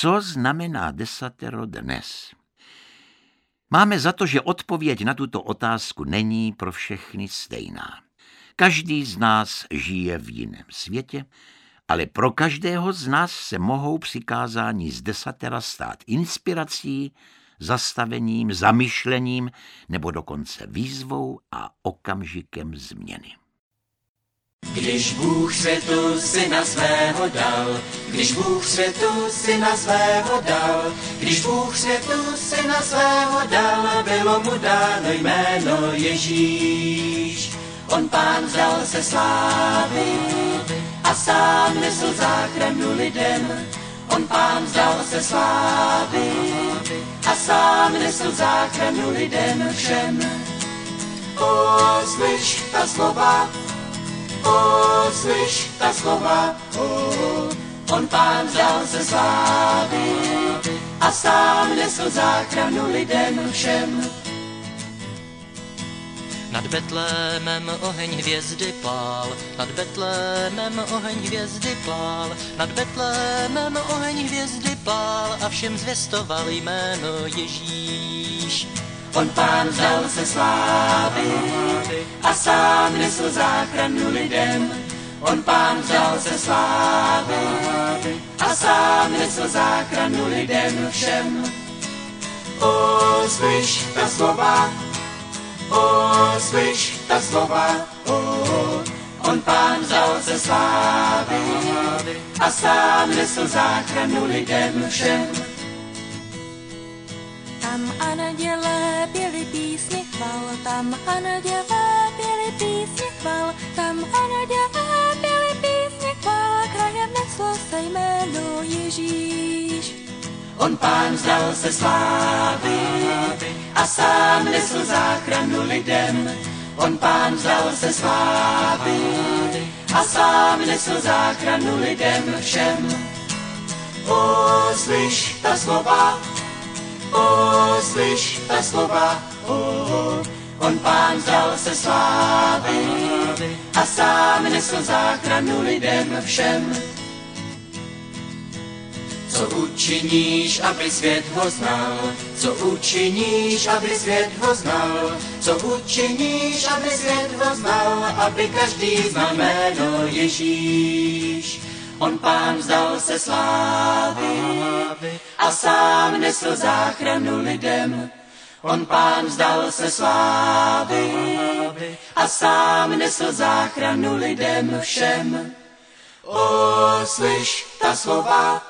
Co znamená desatero dnes? Máme za to, že odpověď na tuto otázku není pro všechny stejná. Každý z nás žije v jiném světě, ale pro každého z nás se mohou přikázání z desatera stát inspirací, zastavením, zamyšlením nebo dokonce výzvou a okamžikem změny. Když Bůh světu syna svého dal, když Bůh světu syna svého dal, když Bůh světu syna svého dal, bylo mu dáno jméno Ježíš. On Pán vzdal se slávy a sám nesl záchranu lidem. On Pán vzdal se slávy a sám nesl záchranu lidem všem. Slyš ta slova, slyš ta slova, on Pán vzdal se slávy a sám nesl záchranu lidem všem. Nad Betlémem oheň hvězdy pál, nad Betlémem oheň hvězdy pál, nad Betlémem oheň hvězdy pál a všem zvěstoval jméno Ježíš. On Pán vzdal se slávy a sám nesl záchranu lidem. On Pán vzdal se slávy a sám nesl záchranu lidem všem. Slyš ta slova, slyš ta slova, on Pán vzdal se slávy a sám nesl záchranu lidem všem. Tam andělé pěli písně chval, tam andělé pěli písně chval, tam andělé pěli písně chval, krajem neslo se jméno Ježíš. On Pán vzdal se slávy a sám nesl záchranu lidem. On Pán vzdal se slávy a sám nesl záchranu lidem všem. Slyš ta slova, slyš ta slova, on Pán vzdal se slávy a sám nesl záchranu lidem všem. Co učiníš, aby svět ho znal? Co učiníš, aby svět ho znal? Co učiníš, aby svět ho znal? Aby každý znal jméno Ježíš. On Pán vzdal se slávy a sám nesl záchranu lidem. On Pán vzdal se slávy a sám nesl záchranu lidem všem. Slyš ta slova,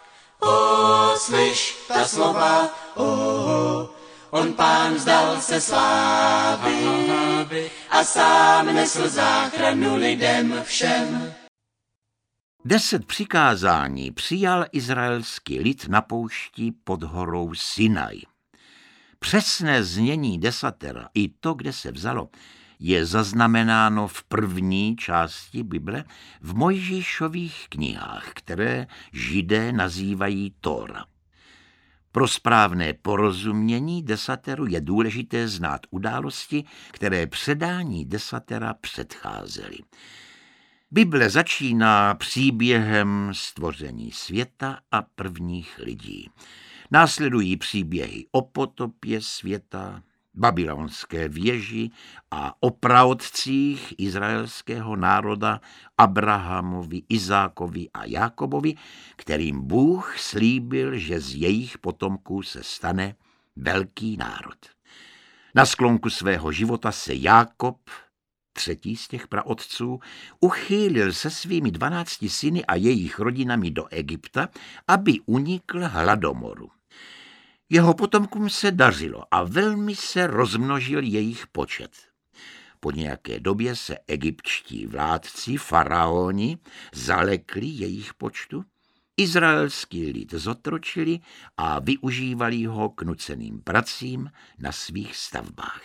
slyš ta slova, on Pán vzdal se slávy a sám nesl záchranu lidem všem. 10 přikázání přijal izraelský lid na poušti pod horou Sinaj. Přesné znění desatera, i to, kde se vzalo, je zaznamenáno v první části Bible v Mojžíšových knihách, které Židé nazývají Tóra. Pro správné porozumění desateru je důležité znát události, které předání desatera předcházely. Bible začíná příběhem stvoření světa a prvních lidí. Následují příběhy o potopě světa, babylonské věži a o praotcích izraelského národa Abrahamovi, Izákovi a Jákobovi, kterým Bůh slíbil, že z jejich potomků se stane velký národ. Na sklonku svého života se Jákob, třetí z těch praotců, uchýlil se svými 12 syny a jejich rodinami do Egypta, aby unikl hladomoru. Jeho potomkům se dařilo a velmi se rozmnožil jejich počet. Po nějaké době se egyptští vládci, faraoni, zalekli jejich počtu, izraelský lid zotročili a využívali ho k nuceným pracím na svých stavbách.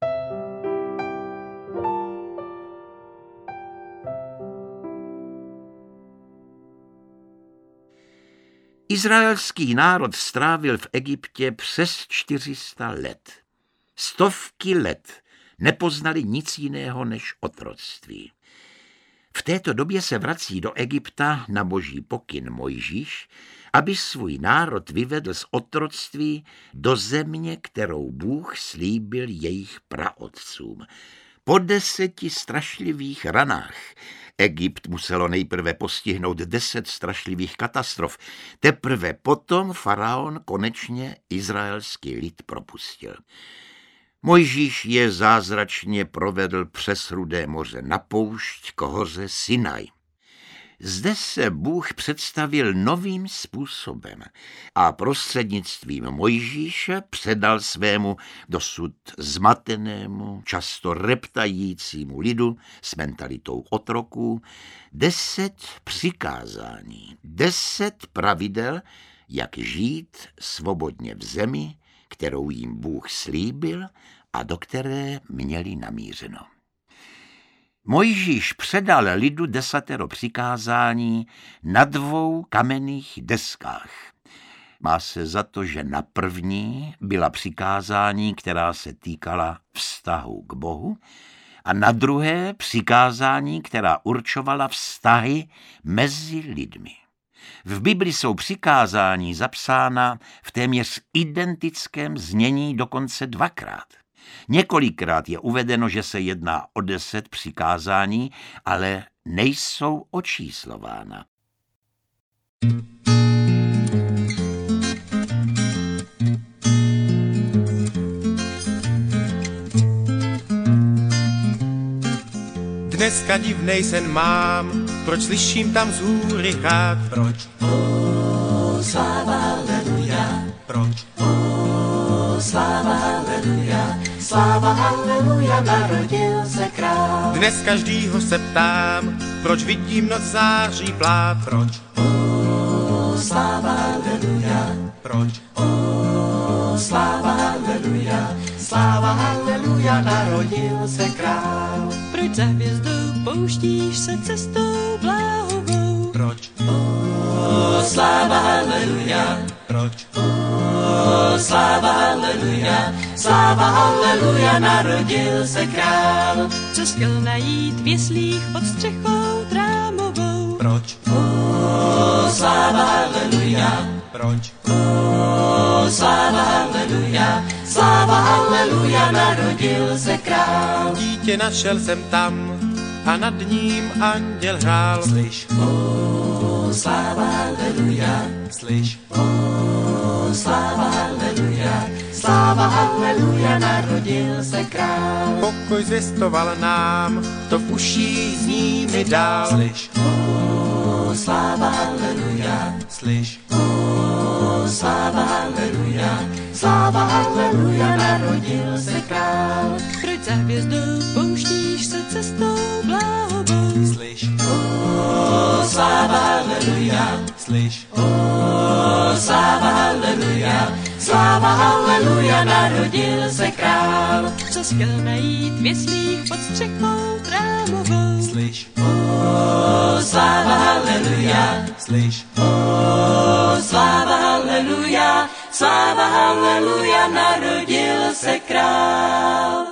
Izraelský národ strávil v Egyptě přes 400 let. Stovky let nepoznali nic jiného než otroctví. V této době se vrací do Egypta na boží pokyn Mojžíš, aby svůj národ vyvedl z otroctví do země, kterou Bůh slíbil jejich praotcům. Po 10 strašlivých ranách Egypt muselo nejprve postihnout 10 strašlivých katastrof. Teprve potom faraon konečně izraelský lid propustil. Mojžíš je zázračně provedl přes Rudé moře na poušť k hoře Sinaj. Zde se Bůh představil novým způsobem a prostřednictvím Mojžíše předal svému dosud zmatenému, často reptajícímu lidu s mentalitou otroků 10 přikázání, 10 pravidel, jak žít svobodně v zemi, kterou jim Bůh slíbil a do které měli namířeno. Mojžíš předal lidu 10 přikázání na 2 kamenných deskách. Má se za to, že na první byla přikázání, která se týkala vztahu k Bohu, a na druhé přikázání, která určovala vztahy mezi lidmi. V Bibli jsou přikázání zapsána v téměř identickém znění dokonce 2krát. Několikrát je uvedeno, že se jedná o 10 přikázání, ale nejsou očíslována. Dneska divnej sen mám, proč slyším tam z hůry hrát? Proč? Sláva, haleluja. Proč? Sláva, haleluja. Sláva, haleluja, narodil se král. Dnes každýho se ptám, proč vidím noc září plát? Proč? Sláva, haleluja. Proč? Sláva, haleluja. Sláva, haleluja, narodil se král. Proč za hvězdou pouštíš se cestou bláhovou? Proč? Sláva, haleluja. Proč? Sláva, haleluja. Sláva, haleluja, narodil se král. Co chtěl najít v jeslích pod střechou trámovou? Proč? Sláva, haleluja. Proč? Sláva, haleluja. Sláva, haleluja, narodil se král. Dítě našel jsem tam a nad ním anděl hrál. Slyš? Sláva, haleluja. Slyš? Sláva, haleluja. Sláva, haleluja, narodil se král. Pokoj zvěstoval nám, to v uších zní mi dál. Slyš? Sláva, haleluja. Slyš? Sláva, haleluja. Sláva, haleluja, narodil se král. Proč za hvězdou pouštíš se cestou bláhovou? Slyš? Sláva, haleluja. Slyš? Sláva, haleluja. Sláva, haleluja, narodil se král. Co chtěl najít v jeslích pod střechou trámovou? Slyš? Sláva, haleluja. Slyš? Sláva, haleluja. Sláva, haleluja, narodil se král.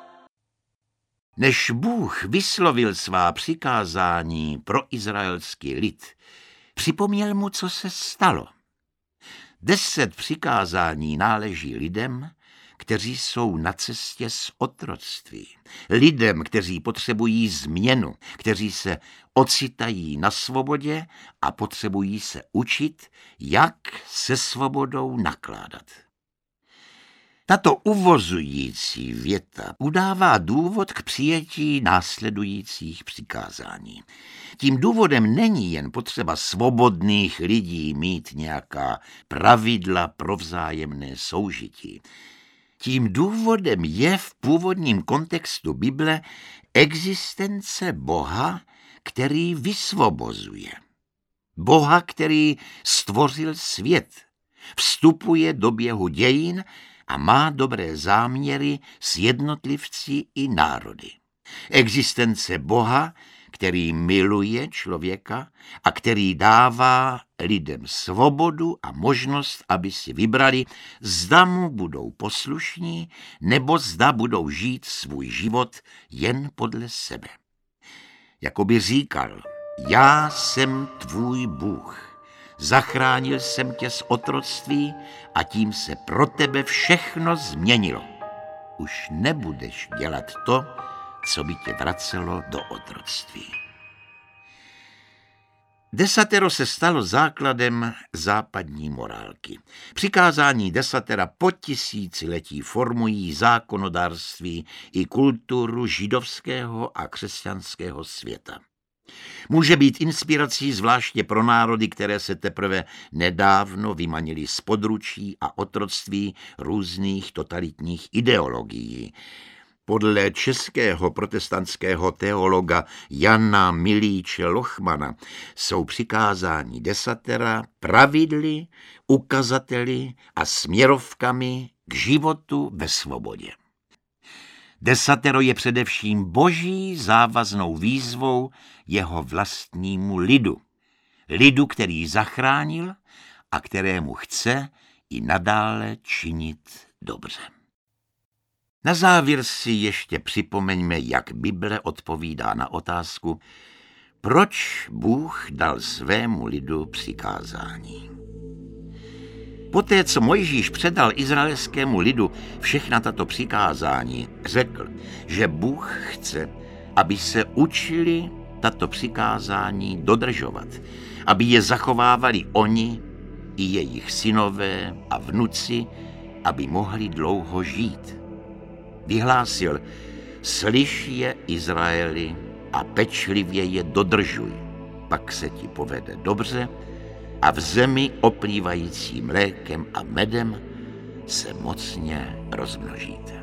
Než Bůh vyslovil svá přikázání pro izraelský lid, připomněl mu, co se stalo. 10 přikázání náleží lidem, kteří jsou na cestě z otroctví. Lidem, kteří potřebují změnu, kteří se ocitají na svobodě a potřebují se učit, jak se svobodou nakládat. Tato uvozující věta udává důvod k přijetí následujících přikázání. Tím důvodem není jen potřeba svobodných lidí mít nějaká pravidla pro vzájemné soužití. Tím důvodem je v původním kontextu Bible existence Boha, který vysvobozuje. Boha, který stvořil svět, vstupuje do běhu dějin a má dobré záměry s jednotlivci i národy. Existence Boha, který miluje člověka a který dává lidem svobodu a možnost, aby si vybrali, zda mu budou poslušní nebo zda budou žít svůj život jen podle sebe. Jakoby říkal, já jsem tvůj Bůh, zachránil jsem tě z otroctví a tím se pro tebe všechno změnilo. Už nebudeš dělat to, co by tě vracelo do otroctví. Desatero se stalo základem západní morálky. Přikázání desatera po tisíciletí formují zákonodárství i kulturu židovského a křesťanského světa. Může být inspirací zvláště pro národy, které se teprve nedávno vymanily z područí a otroctví různých totalitních ideologií. Podle českého protestantského teologa Jana Milíče Lochmana jsou přikázání desatera pravidly, ukazateli a směrovkami k životu ve svobodě. Desatero je především boží závaznou výzvou jeho vlastnímu lidu. Lidu, který zachránil a kterému chce i nadále činit dobře. Na závěr si ještě připomeňme, jak Bible odpovídá na otázku, proč Bůh dal svému lidu přikázání. Poté, co Mojžíš předal izraelskému lidu všechna tato přikázání, řekl, že Bůh chce, aby se učili tato přikázání dodržovat, aby je zachovávali oni i jejich synové a vnuci, aby mohli dlouho žít. Vyhlásil, slyš je, Izraeli, a pečlivě je dodržuj, pak se ti povede dobře a v zemi oplývající mlékem a medem se mocně rozmnožíte.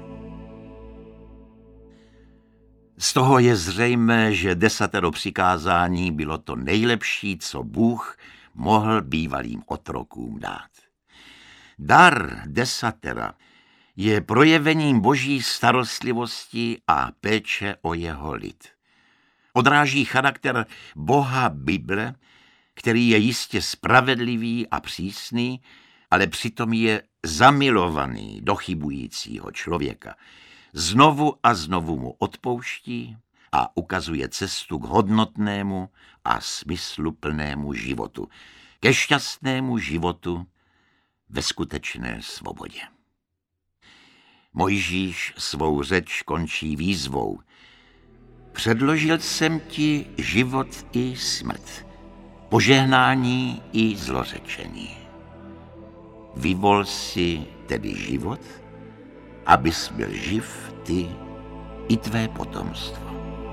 Z toho je zřejmé, že desatero přikázání bylo to nejlepší, co Bůh mohl bývalým otrokům dát. Dar desatera je projevením boží starostlivosti a péče o jeho lid. Odráží charakter Boha Bible, který je jistě spravedlivý a přísný, ale přitom je zamilovaný do chybujícího člověka. Znovu a znovu mu odpouští a ukazuje cestu k hodnotnému a smysluplnému životu, ke šťastnému životu ve skutečné svobodě. Mojžíš svou řeč končí výzvou. Předložil jsem ti život i smrt, požehnání i zlořečení. Vyvol si tedy život, abys byl živ ty i tvé potomstvo.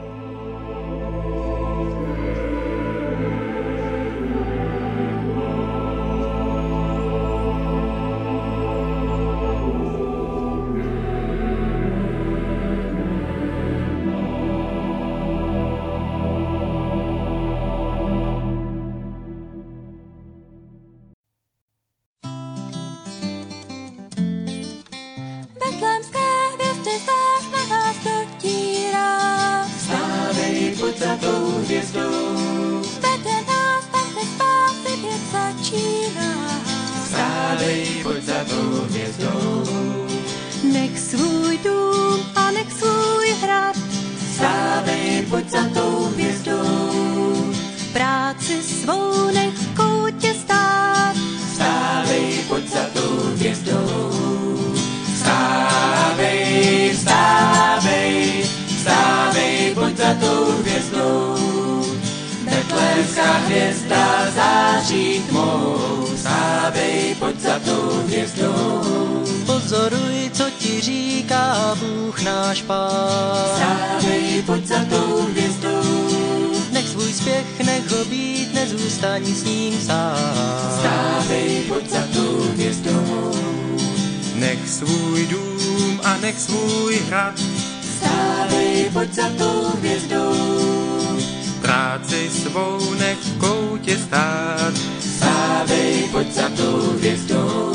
Nech svůj dům a nech svůj hrad, Stávej, pojď za tou hvězdou. práci svou nech v koutě stát. Stávej, pojď za tou hvězdou. Stávej, stávej, stávej, pojď za tou hvězdou. Betlémská hvězda září tmou. Stávej, pojď za tou hvězdou. Pozoruj, co ti říká Bůh náš Pán. Stávej, pojď za tou hvězdou. Nech svůj spěch, nech ho být, nezůstaň s ním sám. Stávej, pojď za tou hvězdou. Nech svůj dům a nech svůj hrad, Stávej, pojď za tou hvězdou. práci svou nech v koutě stát. Stávej, pojď za tou hvězdou.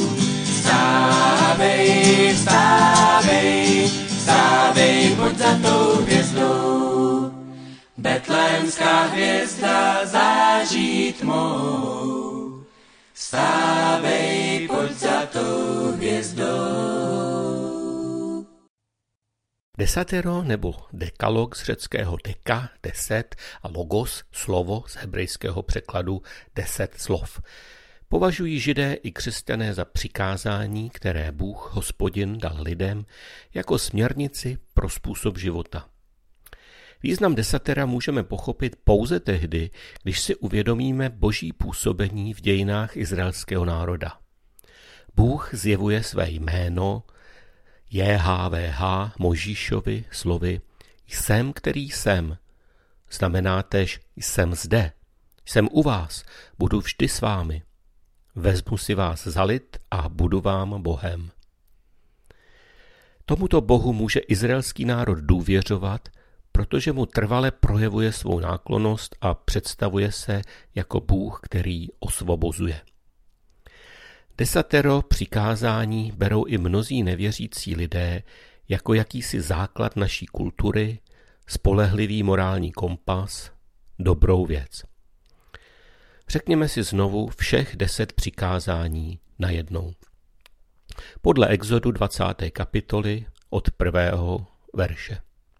Stávej, stávej, stávej, pojď za tou hvězdou. Betlémská hvězda září tmou. Stávej, pojď za tou hvězdou. Desatero nebo dekalog z řeckého deka, 10 a logos, slovo z hebrejského překladu 10 slov. Považují Židé i křesťané za přikázání, které Bůh, Hospodin, dal lidem jako směrnici pro způsob života. Význam desatera můžeme pochopit pouze tehdy, když si uvědomíme boží působení v dějinách izraelského národa. Bůh zjevuje své jméno JHVH Mojžíšovi slovy jsem, který jsem. Znamená též jsem zde, jsem u vás, budu vždy s vámi. Vezmu si vás za lid a budu vám Bohem. Tomuto Bohu může izraelský národ důvěřovat, protože mu trvale projevuje svou náklonnost a představuje se jako Bůh, který osvobozuje. Desatero přikázání berou i mnozí nevěřící lidé jako jakýsi základ naší kultury, spolehlivý morální kompas, dobrou věc. Řekněme si znovu všech 10 přikázání najednou. Podle Exodu 20. kapitoly od 1. verše.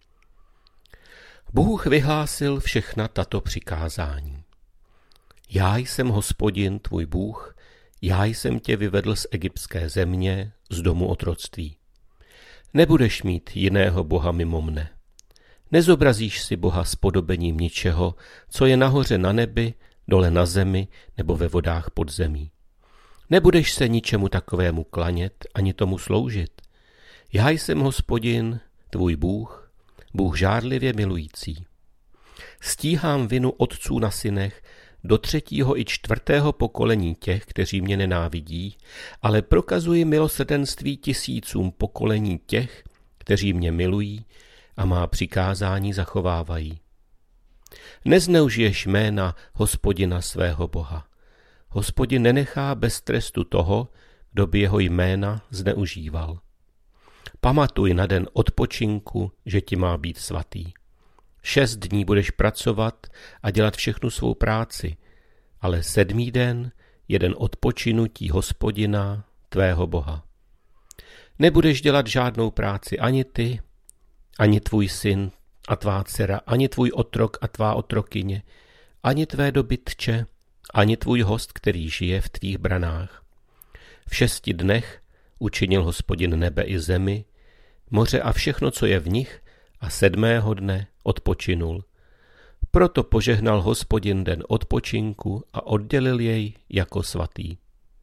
Bůh vyhlásil všechna tato přikázání. Já jsem Hospodin, tvůj Bůh, já jsem tě vyvedl z egyptské země, z domu otroctví. Nebudeš mít jiného boha mimo mne. Nezobrazíš si Boha s podobením ničeho, co je nahoře na nebi, dole na zemi nebo ve vodách pod zemí. Nebudeš se ničemu takovému klanět ani tomu sloužit. Já jsem Hospodin, tvůj Bůh, Bůh žárlivě milující. Stíhám vinu otců na synech do 3. i 4. pokolení těch, kteří mě nenávidí, ale prokazuji milosrdenství tisícům pokolení těch, kteří mě milují a má přikázání zachovávají. Nezneužiješ jména Hospodina svého Boha. Hospodin nenechá bez trestu toho, kdo by jeho jména zneužíval. Pamatuj na den odpočinku, že ti má být svatý. 6 dní budeš pracovat a dělat všechnu svou práci, ale 7. den je den odpočinutí Hospodina, tvého Boha. Nebudeš dělat žádnou práci ani ty, ani tvůj syn a tvá dcera, ani tvůj otrok a tvá otrokyně, ani tvé dobytče, ani tvůj host, který žije v tvých branách. V 6 dnech učinil Hospodin nebe i zemi, moře a všechno, co je v nich, a 7. dne odpočinul. Proto požehnal Hospodin den odpočinku a oddělil jej jako svatý.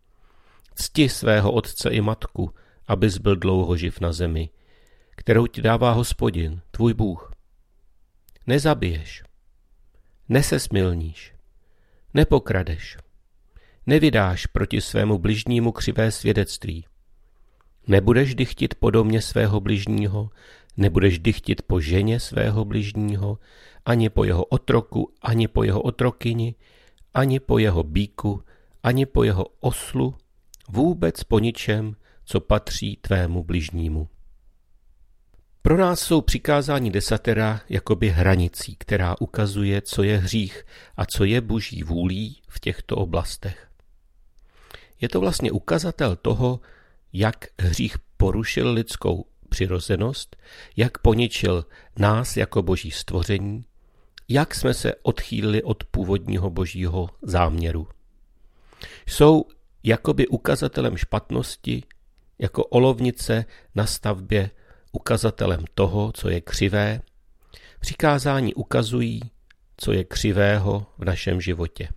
Cti svého otce i matku, abys byl dlouho živ na zemi, kterou ti dává Hospodin, tvůj Bůh. Nezabiješ, nesesmilníš, nepokradeš, nevydáš proti svému bližnímu křivé svědectví. Nebudeš dychtit po domě svého bližního, nebudeš dychtit po ženě svého bližního, ani po jeho otroku, ani po jeho otrokyni, ani po jeho býku, ani po jeho oslu, vůbec po ničem, co patří tvému bližnímu. Pro nás jsou přikázání desatera jakoby hranicí, která ukazuje, co je hřích a co je boží vůlí v těchto oblastech. Je to vlastně ukazatel toho, jak hřích porušil lidskou přirozenost, jak poničil nás jako boží stvoření, jak jsme se odchýlili od původního božího záměru. Jsou jakoby ukazatelem špatnosti, jako olovnice na stavbě ukazatelem toho, co je křivé. Přikázání ukazují, co je křivého v našem životě.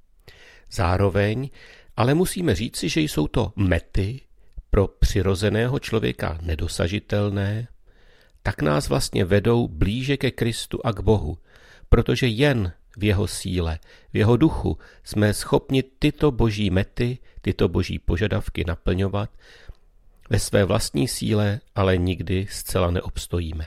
Zároveň ale musíme říci, že jsou to mety pro přirozeného člověka nedosažitelné, tak nás vlastně vedou blíže ke Kristu a k Bohu, protože jen v jeho síle, v jeho duchu jsme schopni tyto boží mety, tyto boží požadavky naplňovat. Ve své vlastní síle ale nikdy zcela neobstojíme.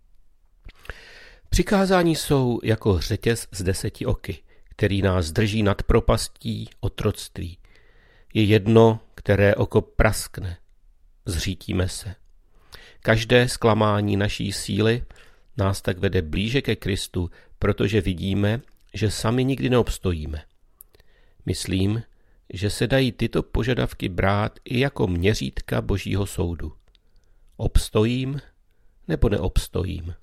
Přikázání jsou jako řetěz z 10 oky, který nás drží nad propastí otroctví. Je jedno, které oko praskne, zřítíme se. Každé zklamání naší síly nás tak vede blíže ke Kristu, protože vidíme, že sami nikdy neobstojíme. Myslím, že se dají tyto požadavky brát i jako měřítka božího soudu. Obstojím, nebo neobstojím.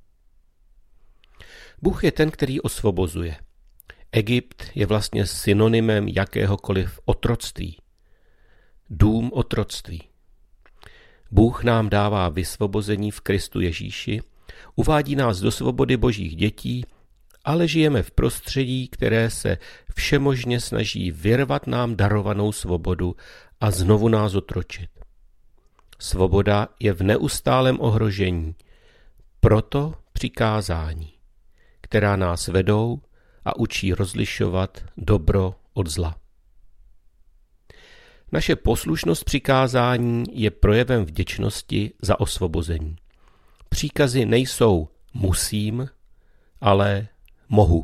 Bůh je ten, který osvobozuje. Egypt je vlastně synonymem jakéhokoliv otroctví. Dům otroctví. Bůh nám dává vysvobození v Kristu Ježíši, uvádí nás do svobody Božích dětí, ale žijeme v prostředí, které se všemožně snaží vyrvat nám darovanou svobodu a znovu nás otročit. Svoboda je v neustálém ohrožení, proto přikázání, která nás vedou a učí rozlišovat dobro od zla. Naše poslušnost přikázání je projevem vděčnosti za osvobození. Příkazy nejsou musím, ale mohu.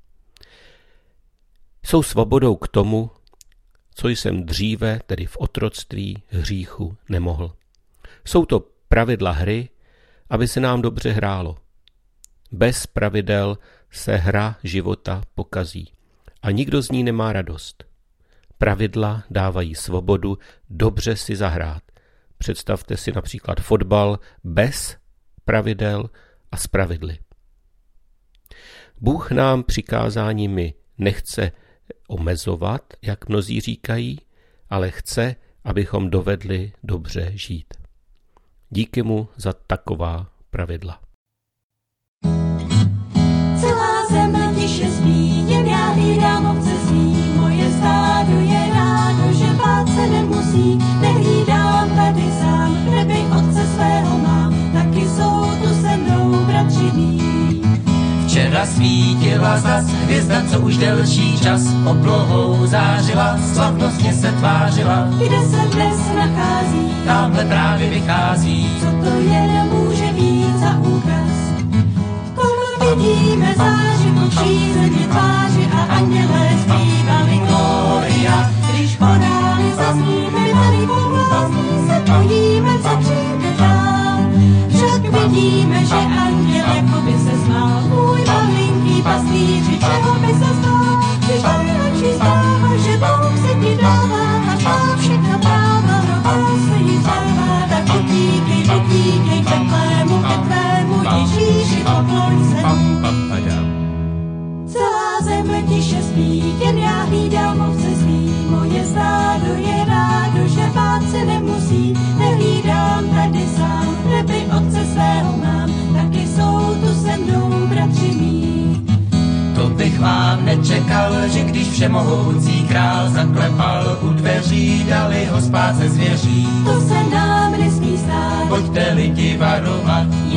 Jsou svobodou k tomu, co jsem dříve, tedy v otroctví hříchu, nemohl. Jsou to pravidla hry, aby se nám dobře hrálo. Bez pravidel se hra života pokazí a nikdo z ní nemá radost. Pravidla dávají svobodu dobře si zahrát. Představte si například fotbal bez pravidel a s pravidly. Bůh nám přikázáními nechce omezovat, jak mnozí říkají, ale chce, abychom dovedli dobře žít. Díky mu za taková pravidla. Celá zem tiše spí, jen já hlídám ovce svý. Moje stádo je rádo, že bát se nemusí. Nehlídám tady sám, v nebi otce svého mám. Taky jsou tu se mnou bratři mí. Včera svítila zas hvězda, co už delší čas oblohou zářila, slavnostně se tvářila. Kde se dnes nachází? Tamhle právě vychází. Co to jen může být za úkaz? Vidíme záři po vší země tváři a andělé zpívali Gloria. Když chorály zazní, my tady pohlásní se bojíme, co přijde dál. Však vidíme, že anděl jako by se smál. Můj malinký pastýři, čeho by se stál? Když nejlepší stává, že Bůh se ti dává a má všechno práva, rovná se jí vzdává. Tak utíkej k Betlému, ke tvému Ježíši, pokloň se. Celá zem tiše spí, jen já hlídám ovce svý. Moje stádo je rádo, že bát se nemusí. Nehlídám tady sám, v nebi otce svého mám. Taky jsou tu se mnou bratři mí. To bych vám nečekal, že když všemohoucí král zaklepal u dveří, dali ho spát ze zvěří. To se nám nesmí stát. Pojďte lidi varovat,